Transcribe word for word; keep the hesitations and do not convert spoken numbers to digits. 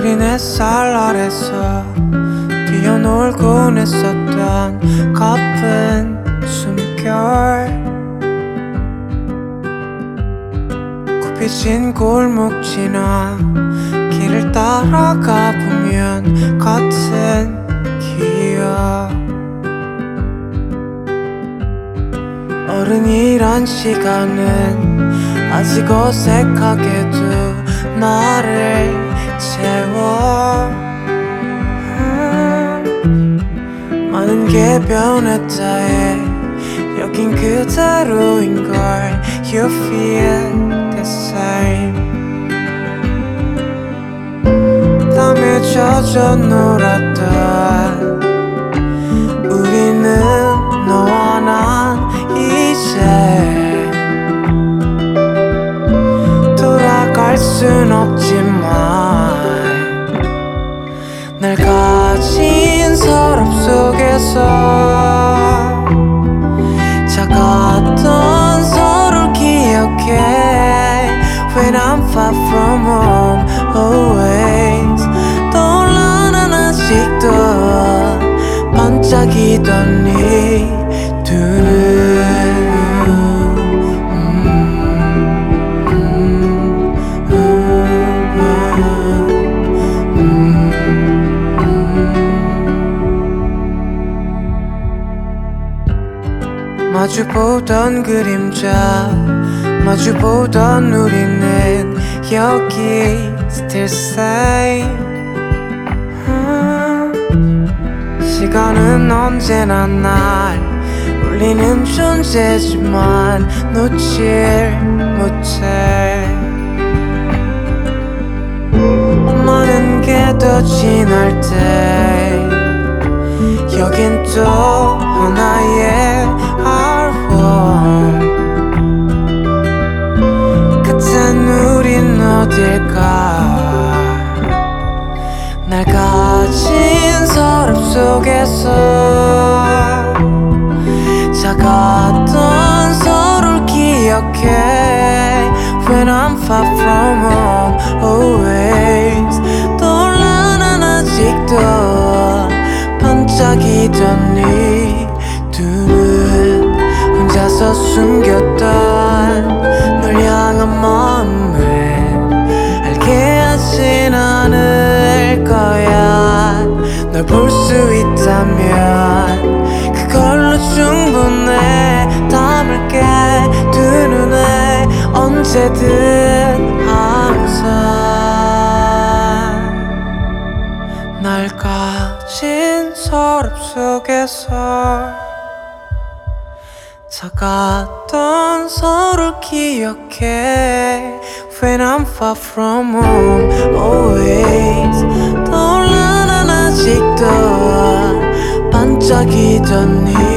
어린 햇살 아래서 뛰어놀곤 했었던 가쁜 숨결, 굽혀진 골목 지나 길을 따라가 보면 같은 기억. 어른이란 시간은 아직 어색하게도 나를 채워. 음, 많은 게 변했다 해 여긴 그대로인걸. You feel the same. 땀에 젖어 놀았던 우리는 너와 난 이제 돌아갈 순 없지만 날 가진 서랍 속에서 작았던 서로를 기억해. When I'm far from home always 떠올라 난 아직도 반짝이던 네 두 눈. 마주보던 그림자 마주보던 우리는 여기 still same. 음, 시간은 언제나 날 울리는 존재지만 놓질 못해. 많은 게 더 지날 때 여긴 또 하나의 같은 우린 어딜까. 날 가진 서랍 속에서 작았던 서로를 기억해. When I'm far from home always 떠올라 난 아직도 반짝이던 네 두 눈. 혼자서 숨겼던 널 향한 마음을 알게 하진 않을 거야. 널 볼 수 있다면 그걸로 충분해. 담을게 두 눈에 언제든 항상 날 가진 서랍 속에서 작았던 서로를 기억해. When I'm far from home always 떠올라 난 아직도 반짝이던 네